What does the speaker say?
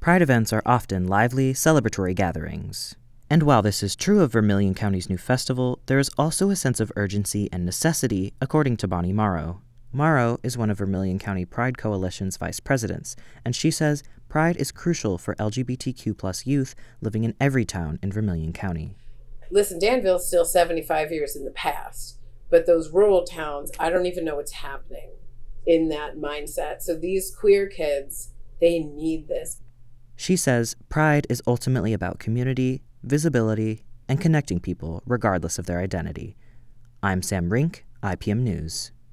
Pride events are often lively, celebratory gatherings. And while this is true of Vermilion County's new festival, there is also a sense of urgency and necessity, according to Bonnie Morrow. Morrow is one of Vermilion County Pride Coalition's vice presidents, and she says Pride is crucial for LGBTQ+ youth living in every town in Vermilion County. Listen, Danville's still 75 years in the past, but those rural towns, I don't even know what's happening in that mindset. So these queer kids, they need this. She says Pride is ultimately about community, visibility, and connecting people regardless of their identity. I'm Sam Rink, IPM News.